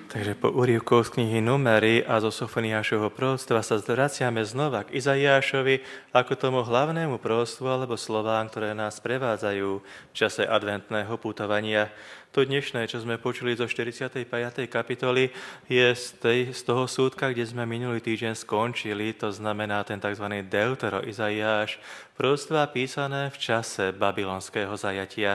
Takže po úryvkoch z knihy Númery a zo Sofoniášovho proroctva sa zvraciame znova k Izaiášovi ako tomu hlavnému proroctvu alebo slovám, ktoré nás prevádzajú v čase adventného putovania. To dnešné, čo sme počuli zo 45. kapitoly, je z toho súdka, kde sme minulý týždeň skončili, to znamená ten tzv. Deutero Izaiáš, proroctvá písané v čase babylonského zajatia.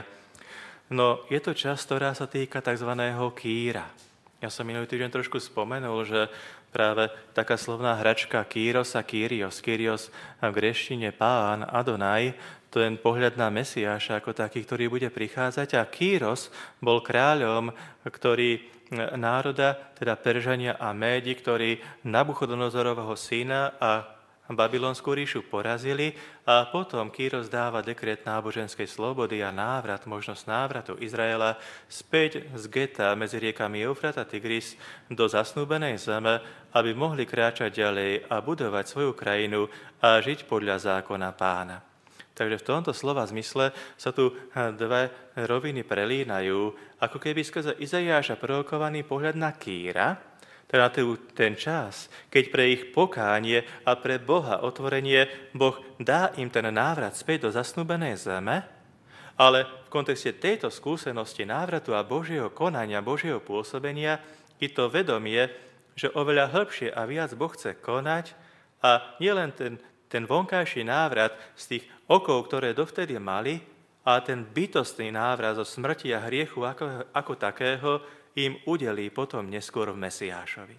No je to časť, ktorá sa týka tzv. Kýra. Ja som minulý týždeň trošku spomenul, že práve taká slovná hračka Kyros a Kyrios. Kyrios v gréštine Pán, Adonaj, to je pohľad na Mesiáša ako taký, ktorý bude prichádzať. A Kyros bol kráľom, ktorý národa, teda Peržania a Médi, ktorí Nabuchodonozorovho syna a Babylonskú ríšu porazili a potom Kyros dáva dekret náboženskej slobody a možnosť návratu Izraela späť z geta medzi riekami Eufrat a Tigris do zasnúbenej zeme, aby mohli kráčať ďalej a budovať svoju krajinu a žiť podľa zákona Pána. Takže v tomto slova zmysle sa tu dve roviny prelínajú, ako keby skrze Izaiáša prorokovaný pohľad na Kýra, teda ten čas, keď pre ich pokánie a pre Boha otvorenie Boh dá im ten návrat späť do zasnúbenej zeme, ale v kontexte tejto skúsenosti návratu a Božieho konania, Božieho pôsobenia i to vedomie, že oveľa hĺbšie a viac Boh chce konať a nielen ten vonkajší návrat z tých okov, ktoré dovtedy mali, a ten bytostný návrat zo smrti a hriechu ako takého im udelí potom neskôr v Mesiášovi.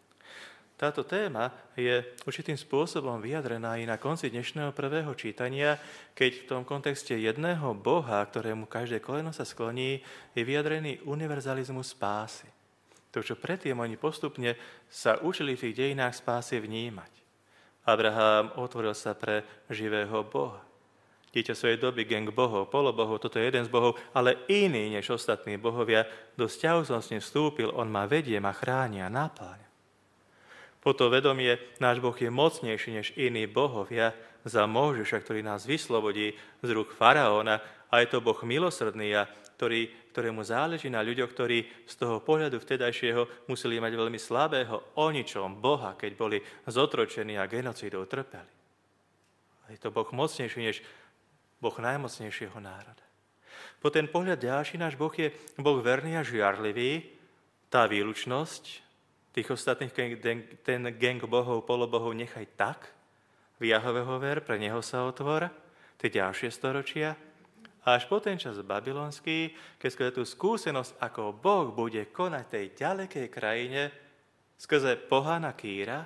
Táto téma je určitým spôsobom vyjadrená i na konci dnešného prvého čítania, keď v tom kontexte jedného Boha, ktorému každé koleno sa skloní, je vyjadrený univerzalizmus spásy. To, čo predtým oni postupne sa učili v tých dejinách spásy vnímať. Abraham otvoril sa pre živého Boha. Dieťa svojej doby, gang bohov, polobohov, toto je jeden z bohov, ale iný než ostatní bohovia. Do vzťahu som s ním vstúpil, on ma vedie, ma chráni a náplňa. Po to vedomie, náš Boh je mocnejší než iní bohovia, za Mojžiša, ktorý nás vyslobodí z rúk faraóna, a je to Boh milosrdný, ktorému záleží na ľuďoch, ktorí z toho pohľadu vtedajšieho museli mať veľmi slabého o ničom Boha, keď boli zotročení a genocídou trpeli. A je to Boh mocnejší než Boh najmocnejšieho národa. Po ten pohľad ďalší náš Boh je Boh verný a žiarlivý. Tá výlučnosť tých ostatných, ten gang bohov, polobohov nechaj tak, v Jahoveho ver, pre neho sa otvor, tie ďalšie storočia. A až po ten čas babylonský, keď skrze tú skúsenosť, ako Boh bude konať tej ďalekej krajine, skrze pohana Kýra,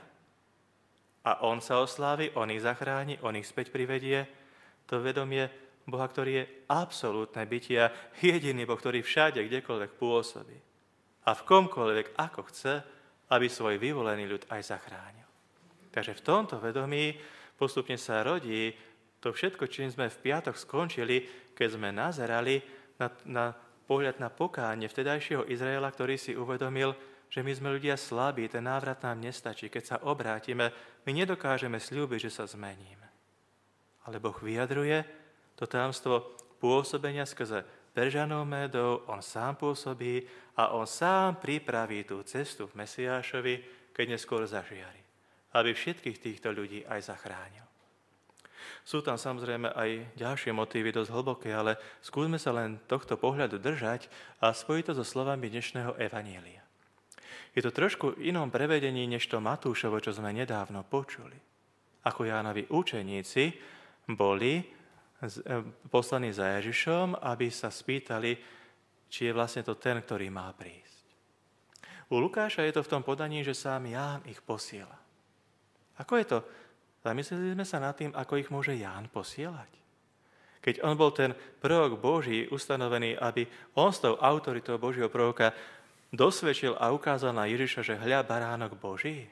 a on sa oslávi, on ich zachráni, on ich späť privedie, to vedomie Boha, ktorý je absolútne bytie a jediný Boh, ktorý všade, kdekoľvek pôsobí. A v komkoľvek, ako chce, aby svoj vyvolený ľud aj zachránil. Takže v tomto vedomí postupne sa rodí to všetko, čím sme v piatok skončili, keď sme nazerali na pohľad na pokánie vtedajšieho Izraela, ktorý si uvedomil, že my sme ľudia slabí, ten návrat nám nestačí. Keď sa obrátime, my nedokážeme sľúbiť, že sa zmeníme. Ale Boh vyjadruje to tajomstvo pôsobenia skrze Peržanov Médov, on sám pôsobí a on sám pripraví tú cestu v Mesiášovi, keď neskôr zažiari, aby všetkých týchto ľudí aj zachránil. Sú tam samozrejme aj ďalšie motívy dosť hlboké, ale skúsme sa len tohto pohľadu držať a spojiť to so slovami dnešného evanielia. Je to trošku inom prevedení, než to Matúšovo, čo sme nedávno počuli. Ako Jánovi učeníci boli poslaní za Ježišom, aby sa spýtali, či je vlastne to ten, ktorý má prísť. U Lukáša je to v tom podaní, že sám Ján ich posiela. Ako je to? Zamysleli sme sa nad tým, ako ich môže Ján posielať. Keď on bol ten prorok Boží ustanovený, aby on s tou autoritou Božieho proroka dosvedčil a ukázal na Ježiša, že hľa baránok Boží.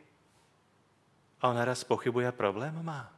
A on naraz pochybuje, problém má.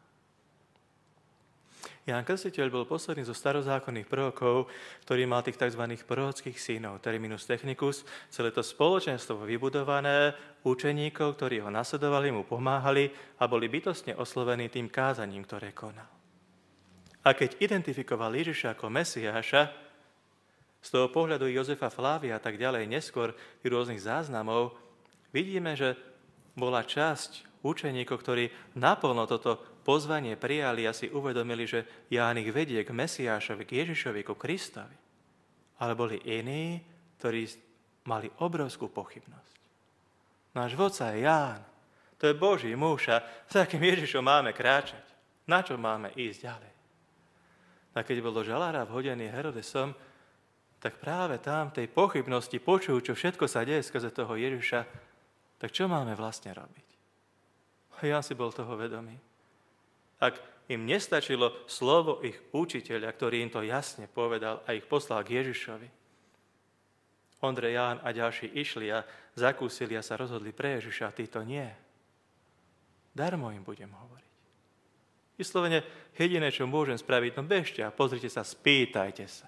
Ján Krstiteľ bol posledný zo starozákonných prorokov, ktorý mal tých tzv. Prorockých synov, terminus technicus, celé to spoločenstvo vybudované, učeníkov, ktorí ho nasledovali, mu pomáhali a boli bytostne oslovení tým kázaním, ktoré konal. A keď identifikoval Ježiša ako Mesiáša, z toho pohľadu Jozefa Flávia a tak ďalej, neskôr i rôznych záznamov, vidíme, že bola časť učeníkov, ktorí naplno toto pozvanie prijali a si uvedomili, že Ján ich vedie k Mesiášovi, k Ježišovi, ku Kristovi. Ale boli iní, ktorí mali obrovskú pochybnosť. Náš vodca je Ján. To je Boží muž a za akým Ježišom máme kráčať? Na čo máme ísť ďalej? A keď bol do žalára vhodený Herodesom, tak práve tam tej pochybnosti počujú, čo všetko sa deje skrze toho Ježiša, tak čo máme vlastne robiť? A Ján si bol toho vedomý. Ak im nestačilo slovo ich učiteľa, ktorý im to jasne povedal a ich poslal k Ježišovi, Ondrej, Ján a ďalší išli a zakúsili a sa rozhodli pre Ježiša a títo nie. Darmo im budem hovoriť. Vyslovene jediné, čo môžem spraviť, no bežte a pozrite sa, spýtajte sa.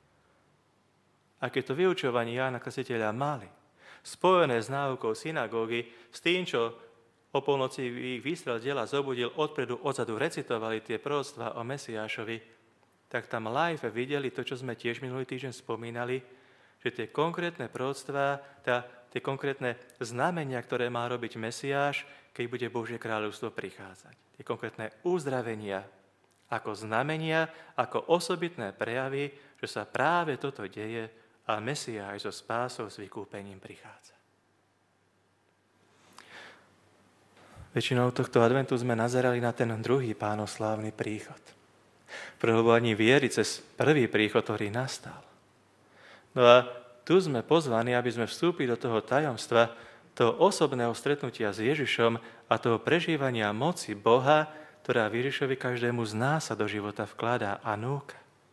A keď to vyučovanie Jána Krstiteľa mali, spojené s náukou synagógy, s tým, čo o polnoci ich výstrel diela zobudil odpredu, odzadu, recitovali tie proroctvá o Mesiášovi, tak tam live videli to, čo sme tiež minulý týždeň spomínali, že tie konkrétne proroctvá, tie konkrétne znamenia, ktoré má robiť Mesiáš, keď bude Božie kráľovstvo prichádzať. Tie konkrétne uzdravenia ako znamenia, ako osobitné prejavy, že sa práve toto deje a Mesiáš so spásou, s vykúpením prichádza. Väčšinou tohto adventu sme nazerali na ten druhý Pánov slávny príchod. Prehlbovaní viery cez prvý príchod, ktorý nastal. No a tu sme pozvaní, aby sme vstúpili do toho tajomstva, toho osobného stretnutia s Ježišom a toho prežívania moci Boha, ktorá v Ježišovi každému z nás sa do života vkladá a núka.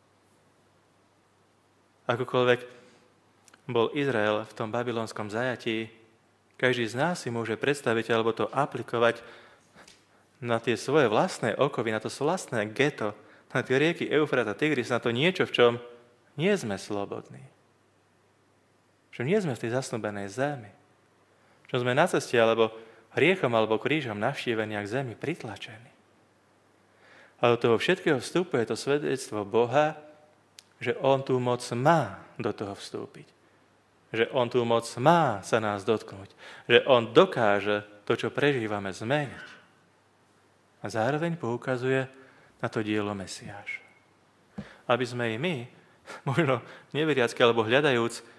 Akokoľvek bol Izrael v tom babylonskom zajatí, každý z nás si môže predstaviť alebo to aplikovať na tie svoje vlastné okovy, na to vlastné geto, na tie rieky Eufrat a Tigris, na to niečo, v čom nie sme slobodní. Že nie sme v tej zasnúbenej zemi. Že sme na ceste alebo hriechom alebo krížom navštívení a k zemi pritlačení. A do toho všetkého vstupuje to svedectvo Boha, že on tú moc má do toho vstúpiť. Že on tú moc má sa nás dotknúť. Že on dokáže to, čo prežívame, zmeniť. A zároveň poukazuje na to dielo Mesiáša. Aby sme i my, možno neveriacky alebo hľadajúc,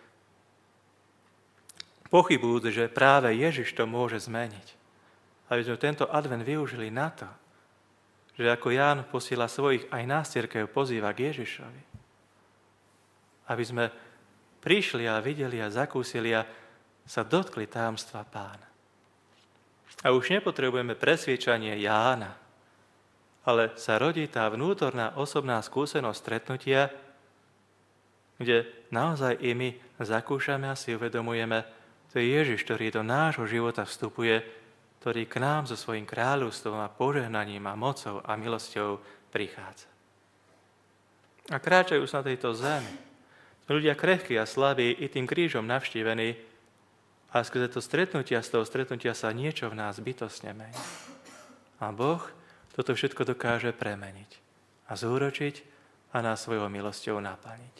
pochybujúc, že práve Ježiš to môže zmeniť. Aby sme tento advent využili na to, že ako Ján posiela svojich, aj nás cirkev pozýva k Ježišovi. Aby sme prišli a videli a zakúsili a sa dotkli tajomstva Pána. A už nepotrebujeme presviečanie Jána, ale sa rodí tá vnútorná osobná skúsenosť stretnutia, kde naozaj i my zakúšame a si uvedomujeme, to je Ježiš, ktorý do nášho života vstupuje, ktorý k nám so svojím kráľovstvom a požehnaním a mocou a milosťou prichádza. A kráčajú sa na tejto zemi. Ľudia krehkí a slabí i tým krížom navštívení a skrze to stretnutia, z toho stretnutia sa niečo v nás bytostne mení. A Boh toto všetko dokáže premeniť a zúročiť a nás svojou milosťou naplniť.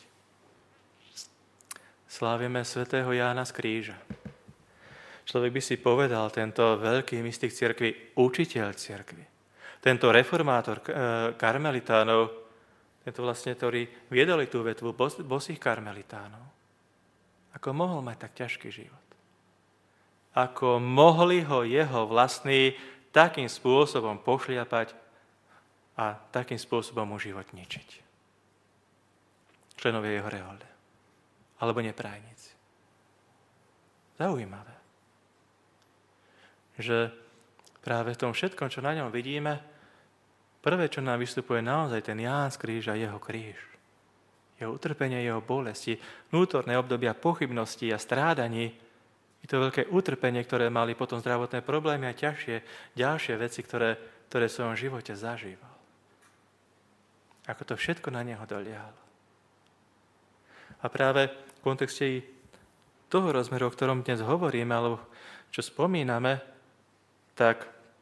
Slávime svätého Jána z kríža. Človek by si povedal, tento veľký mystik cirkvi, učiteľ cirkvi, tento reformátor karmelitánov, tento vlastne, ktorý viedoli tú vetvu bosých karmelitánov, ako mohol mať tak ťažký život? Ako mohli ho jeho vlastní takým spôsobom pošliapať a takým spôsobom mu život ničiť? Členovia jeho reholde. Alebo neprajníci. Zaujímavé. Že práve v tom všetkom, čo na ňom vidíme, prvé, čo nám vystupuje naozaj ten Ján z kríža, jeho kríž. Jeho utrpenie, jeho bolesti, vnútorné obdobia pochybností a strádaní, i to veľké utrpenie, ktoré mali potom zdravotné problémy a ďalšie veci, ktoré v svojom živote zažíval. Ako to všetko na neho doliahlo. A práve v kontexte toho rozmeru, o ktorom dnes hovoríme, alebo čo spomíname, tak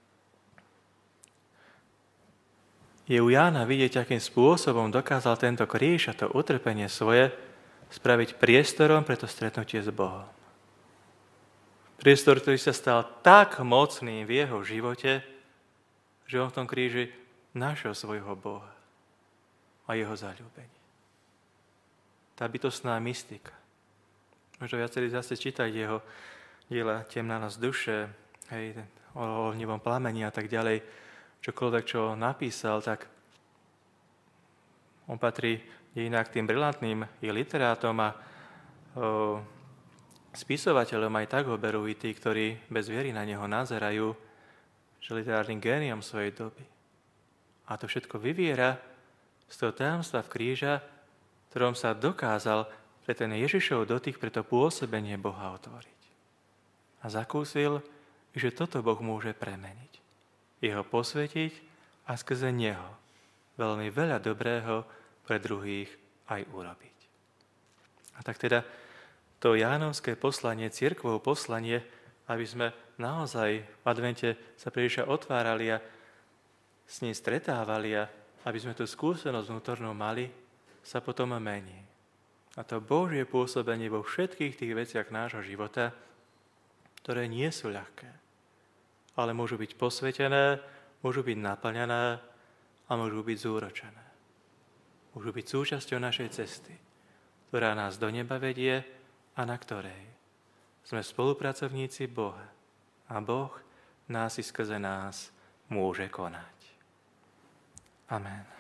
je u Jána vidieť, akým spôsobom dokázal tento kríž a to utrpenie svoje spraviť priestorom pre to stretnutie s Bohom. Priestor, ktorý sa stal tak mocným v jeho živote, že on v tom kríži našiel svojho Boha a jeho zaľúbenie. Tá bytostná mystika. Možno viacerí zase čítať jeho diela Temná noc duše, hej, o ohnivom plamení a tak ďalej, čokoľvek, čo napísal, tak on patrí inak tým brilantným i literátom a spisovateľom aj tak ho berú i tí, ktorí bez viery na neho nazerajú, že literárnym géniom svojej doby. A to všetko vyviera z toho tajomstva v kríža, ktorom sa dokázal pre ten Ježišov dotyk, pre to pôsobenie Boha otvoriť. A zakúsil, že toto Boh môže premeniť. Jeho posvetiť a skrze neho veľmi veľa dobrého pre druhých aj urobiť. A tak teda to jánovské poslanie, cirkvovo poslanie, aby sme naozaj v advente sa príliš otvárali a s ním stretávali a aby sme tú skúsenosť vnútornú mali, sa potom mení. A to Božie pôsobenie vo všetkých tých veciach nášho života, ktoré nie sú ľahké, ale môžu byť posvetené, môžu byť naplňané a môžu byť zúročené. Môžu byť súčasťou našej cesty, ktorá nás do neba vedie a na ktorej sme spolupracovníci Boha a Boh nás i skrze nás môže konať. Amen.